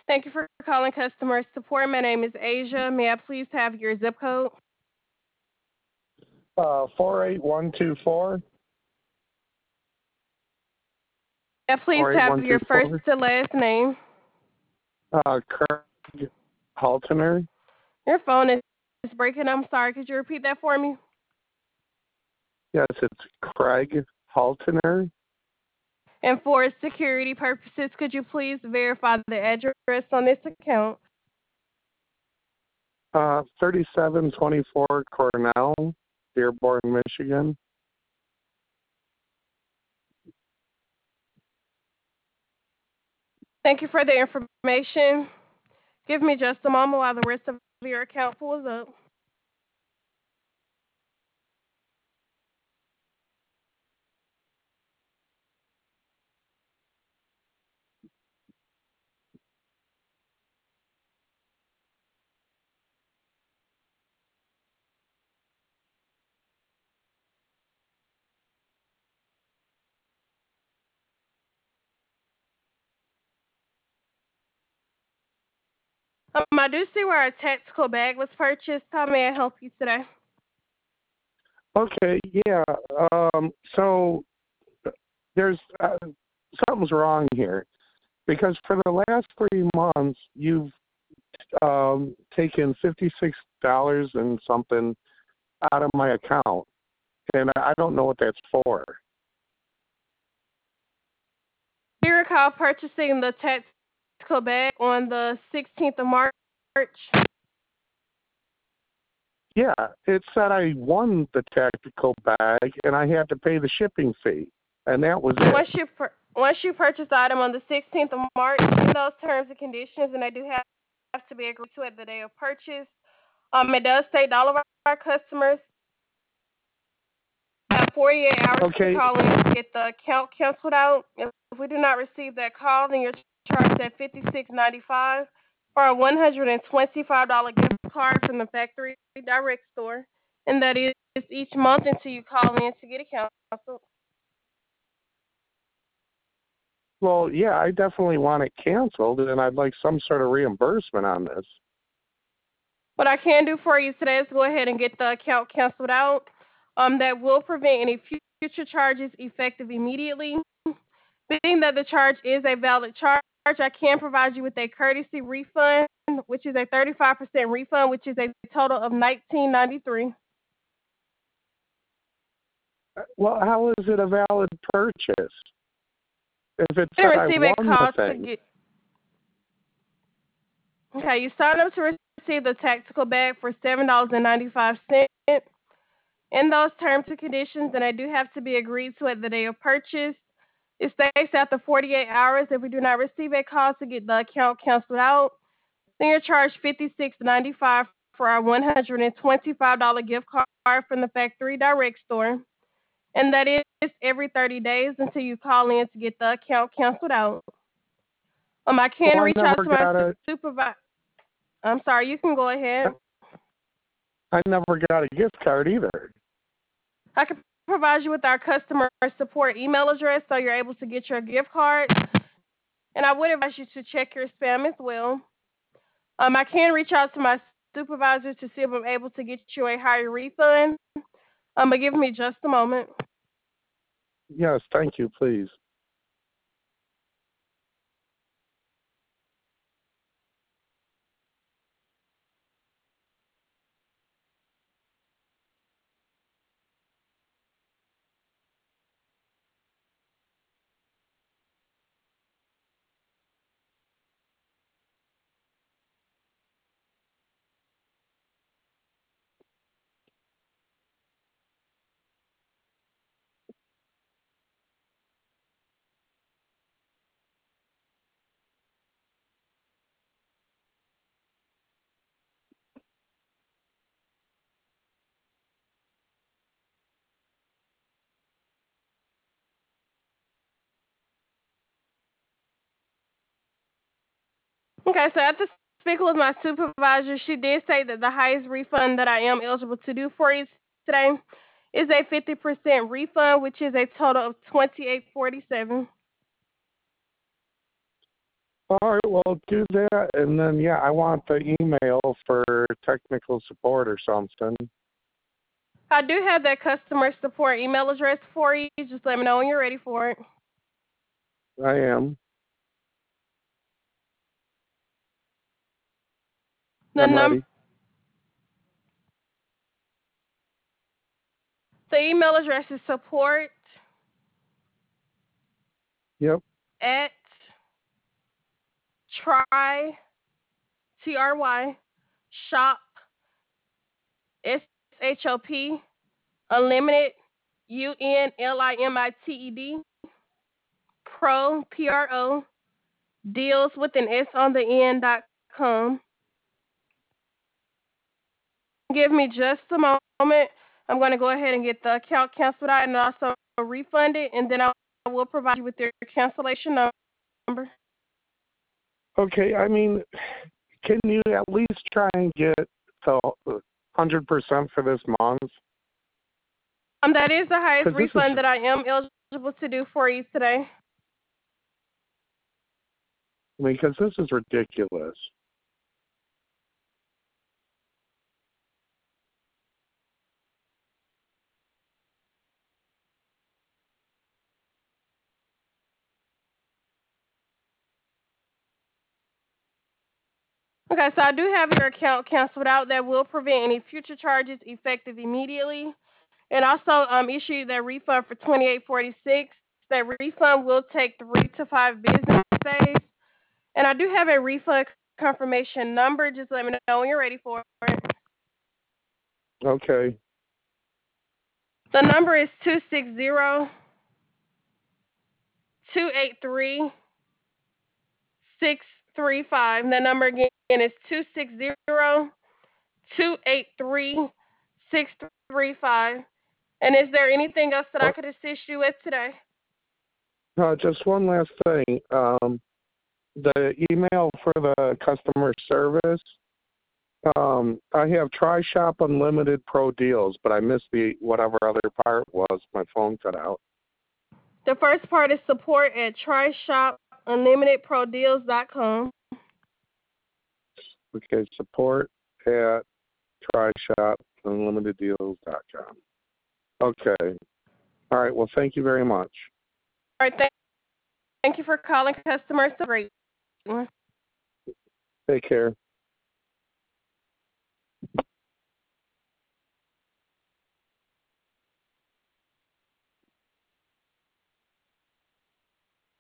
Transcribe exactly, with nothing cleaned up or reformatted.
Thank you for calling customer support. My name is Asia. May I please have your zip code? Uh, four eight one two four. May I please Four eight have one your two first four. to last name? Uh, Craig Haltoner. Your phone is is breaking. I'm sorry. Could you repeat that for me? Yes, it's Craig Haltoner. And for security purposes, could you please verify the address on this account? Uh, thirty-seven twenty-four Cornell, Dearborn, Michigan. Thank you for the information. Give me just a moment while the rest of your account pulls up. Um, I do see where a tactical bag was purchased. How may I help you today? Okay, yeah. Um, so there's uh, something's wrong here because for the last three months you've um, taken fifty-six dollars and something out of my account, and I don't know what that's for. Do you recall purchasing the tactical bag on the sixteenth of March? Yeah, it said I won the tactical bag and I had to pay the shipping fee, and that was it. Once you pur- once you purchase the item on the sixteenth of March, in those terms and conditions, and they do have, have to be agreed to at the day of purchase. Um, it does state that all of our customers have forty-eight hours to Okay, call in to get the account canceled out. If we do not receive that call, then you're charged at fifty-six ninety-five for a one hundred twenty-five dollars gift card from the factory direct store, and that is each month until you call in to get it canceled. well, yeah, I definitely want it canceled, and I'd like some sort of reimbursement on this. What I can do for you today is go ahead and get the account canceled out. Um, that will prevent any future charges effective immediately. Being that the charge is a valid charge, I can provide you with a courtesy refund, which is a thirty-five percent refund, which is a total of nineteen ninety-three. Well, how is it a valid purchase if it You said didn't I receive a won the call to thing? get. Okay, you signed up to receive the tactical bag for seven dollars and ninety-five cents. In those terms and conditions, and they do have to be agreed to at the day of purchase. It states after forty-eight hours, if we do not receive a call to get the account canceled out, then you're charged fifty-six ninety-five for our one hundred twenty-five dollars gift card from the factory direct store. And that is every thirty days until you call in to get the account canceled out. Um, I can Well, I reach out never to my got a, supervisor. I'm sorry, you can go ahead. I never got a gift card either. I can provide you with our customer support email address so you're able to get your gift cards. And I would advise you to check your spam as well. Um, I can reach out to my supervisor to see if I'm able to get you a higher refund. Um, but give me just a moment. Yes, thank you, please. Okay, so after speaking with my supervisor, she did say that the highest refund that I am eligible to do for you today is a fifty percent refund, which is a total of twenty-eight forty-seven. All right, well, do that, and then, yeah, I want the email for technical support or something. I do have that customer support email address for you. Just let me know when you're ready for it. I am. The I'm num ready. the email address is support Yep. at try T R Y shop S H O P unlimited U N L I M I T E D pro P R O deals with an S on the end dot com. Give me just a moment. I'm going to go ahead and get the account canceled out and also refund it, and then I will provide you with your cancellation number. Okay, I mean, can you at least try and get to one hundred percent for this month? Um, that is the highest Because this is, refund that I am eligible to do for you today. I mean, because this is ridiculous. Okay, so I do have your account canceled out. That will prevent any future charges effective immediately. And also um, issue that refund for twenty-eight forty-six. That refund will take three to five business days. And I do have a refund confirmation number. Just let me know when you're ready for it. Okay. The number is two six zero, two eight three, six three five. That number again is two six zero, two eight three, six three five. And is there anything else that I Uh, could assist you with today? uh, just one last thing. Um, the email for the customer service, um, I have Try Shop Unlimited Pro Deals, but I missed the whatever other part was. My phone cut out. The first part is support at try shop unlimited pro deals dot com. Okay, support at Try Shop Unlimited Deals dot com. Okay. All right. Well, thank you very much. All right, thank, thank you for calling customer support. Take care.